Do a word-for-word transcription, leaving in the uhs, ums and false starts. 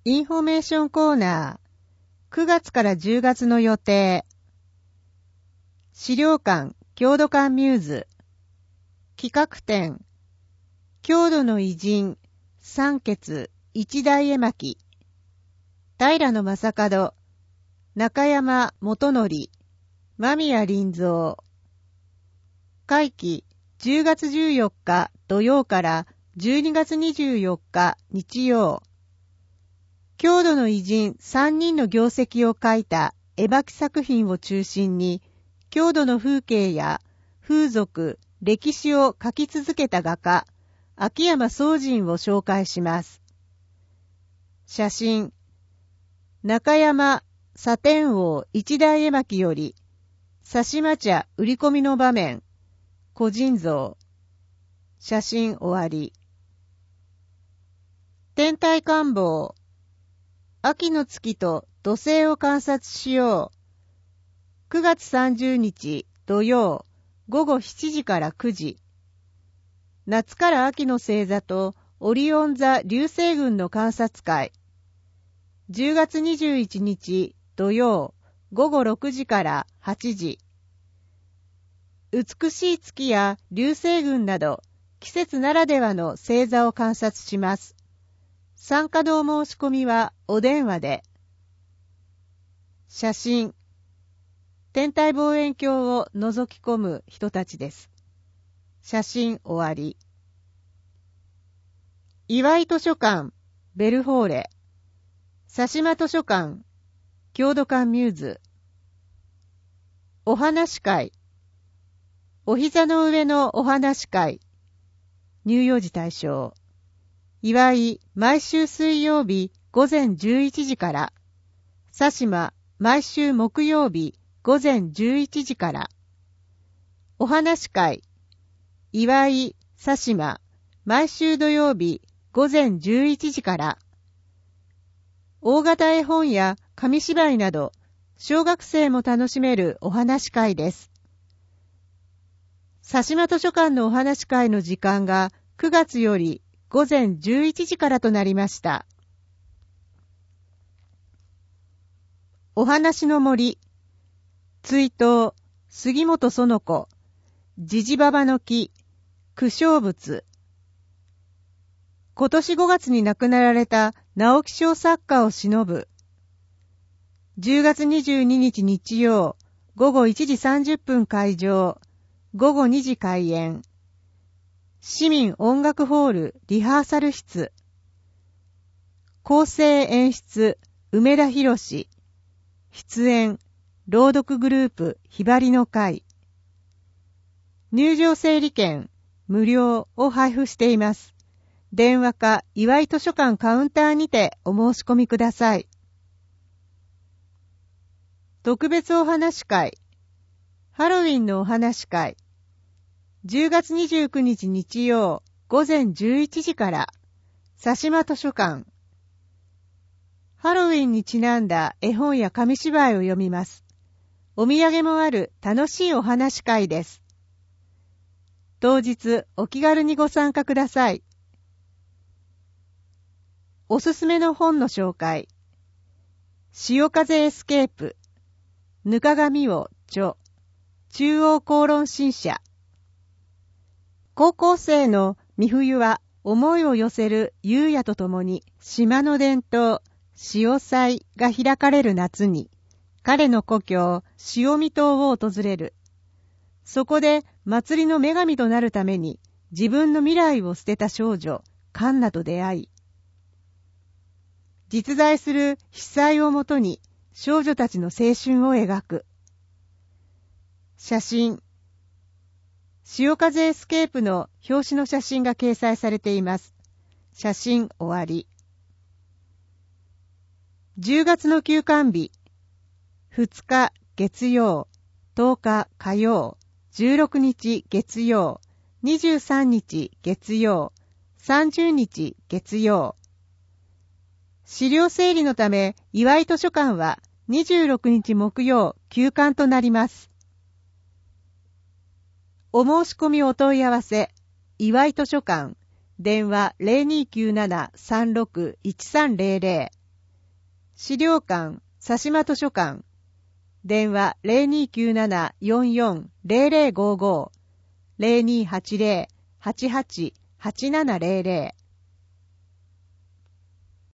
インフォメーションコーナー、くがつからじゅうがつの予定。資料館、郷土館ミューズ。企画展、郷土の偉人、三傑、一代絵巻。平野正門、中山元則、間宮林蔵。会期、じゅうがつじゅうよっか土曜からじゅうにがつにじゅうよっか日曜。郷土の偉人さんにんの業績を書いた絵巻作品を中心に、郷土の風景や風俗、歴史を書き続けた画家、秋山宗人を紹介します。写真、中山左天王一代絵巻より、佐島茶売り込みの場面、個人像。写真終わり。天体観望。秋の月と土星を観察しよう。くがつさんじゅうにち土曜ごごしちじからくじ。夏から秋の星座とオリオン座流星群の観察会。じゅうがつにじゅういちにち土曜ごごろくじからはちじ。美しい月や流星群など季節ならではの星座を観察します。参加のお申し込みはお電話で。写真、天体望遠鏡を覗き込む人たちです。写真終わり。岩井図書館、ベルフォーレ、佐島図書館、郷土館ミューズ。お話会、お膝の上のお話会、乳幼児対象。岩井、毎週水曜日午前じゅういちじから。佐島、毎週木曜日午前じゅういちじから。お話会、岩井、佐島、毎週土曜日午前じゅういちじから。大型絵本や紙芝居など、小学生も楽しめるお話会です。佐島図書館のお話会の時間がくがつより午前じゅういちじからとなりました。お話の森、追悼、杉本園子、じじばばの木、苦笑物。今年ごがつに亡くなられた直木賞作家を偲ぶ。じゅうがつにじゅうににち日曜、ごごいちじさんじゅっぷん開場、ごごにじ開演。市民音楽ホールリハーサル室。構成演出梅田博士。出演朗読グループひばりの会。入場整理券無料を配布しています。電話か岩井図書館カウンターにてお申し込みください。特別お話会。ハロウィンのお話会。じゅうがつにじゅうくにち日曜午前じゅういちじから。佐島図書館。ハロウィンにちなんだ絵本や紙芝居を読みます。お土産もある楽しいお話会です。当日お気軽にご参加ください。おすすめの本の紹介。潮風エスケープ。ぬかがみを著。中央公論新社。高校生の美冬は思いを寄せる優也とともに島の伝統、潮祭が開かれる夏に、彼の故郷、潮見島を訪れる。そこで祭りの女神となるために自分の未来を捨てた少女、カンナと出会い、実在する被災をもとに少女たちの青春を描く。写真。潮風エスケープの表紙の写真が掲載されています。写真終わり。じゅうがつの休館日。ふつか月曜、とおか火曜、じゅうろくにち月曜、にじゅうさんにち月曜、さんじゅうにち月曜。資料整理のため、岩井図書館はにじゅうろくにち木曜休館となります。お申し込みお問い合わせ、岩井図書館、電話 ゼロにきゅうななさんろくいちさんゼロゼロ資料館、佐島図書館。電話 ゼロにきゅうなな よんよん ゼロゼロごご ゼロにはちゼロ はちはち はちななゼロゼロ